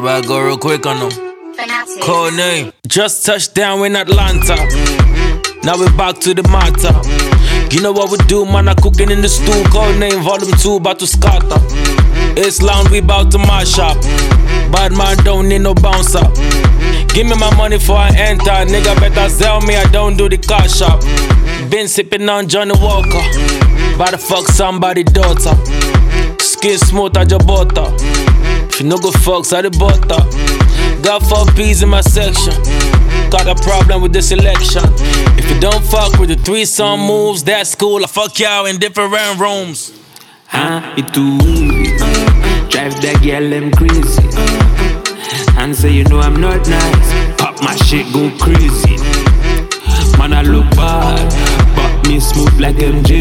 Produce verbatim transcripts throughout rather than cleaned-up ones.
but I go real quick on them. Code name. Just touched down in Atlanta. Now we back to the matter. You know what we do, man, I cooking in the stew. Code name, volume two, about to scatter. It's lounge, we bout to mash up. Bad man don't need no bouncer. Give me my money before I enter. Nigga better sell me, I don't do the car shop. Been sipping on Johnny Walker. About to fuck somebody daughter. Skin smooth at your butter. If you no go fucks at the butter. Got four P's in my section. Got a problem with the selection. If you don't fuck with the threesome moves, that's cool. I fuck y'all in different rooms. Huh? It too easy. Drive that girl them crazy. And say you know I'm not nice. Pop my shit go crazy. Man I look bad, but me smooth like M J.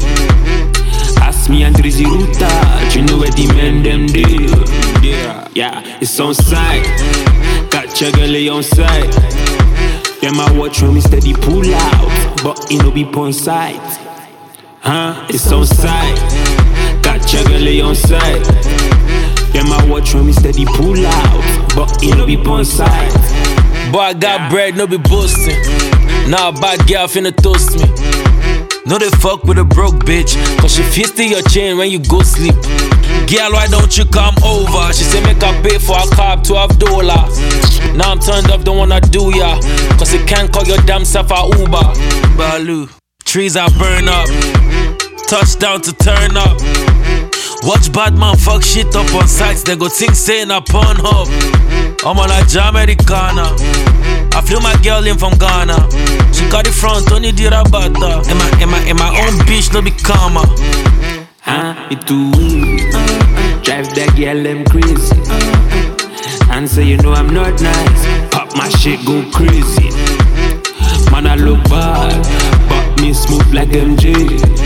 Ask me and Drizzy Ruta, you know where the men them do. Yeah, yeah, it's on site. Got your girl on site. Them I watch when me steady pull out, but it no be on site. Huh? It's on site. Got your girl on site. Them I watch when me steady pull out, but it no be on site. Boy, I got yeah. bread, no be boasting. Now a bad girl finna toast me. No they fuck with a broke bitch, cause she fisted your chain when you go sleep. Girl, why don't you come over? She say make her pay for a cab, twelve dollars. Now I'm turned up, don't wanna do ya, cause you can't call your damn self a Uber. Balu, trees are burn up. Touchdown to turn up. Watch bad man fuck shit up on sites, they go think saying a Pornhub. I'm on a Jamaicana. I flew my girl in from Ghana. She got the front, only the rabata. And my, and my, and my own bitch no be calmer. Huh? It too easy. Drive that girl them crazy. And say you know I'm not nice. Pop my shit go crazy. Man I look bad, but me smooth like M J.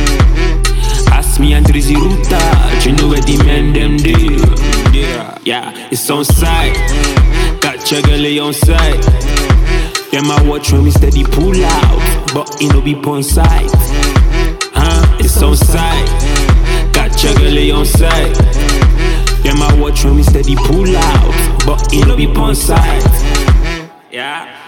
Ask me and Drizzy Ruta, you know where the men them do. Yeah, yeah, it's on site. Got your girl on site. Them I watch when me steady pull out, but it no be on site. Huh? It's on site. Got your girl on site. Them I watch when me steady pull out, but it no be on site. Yeah.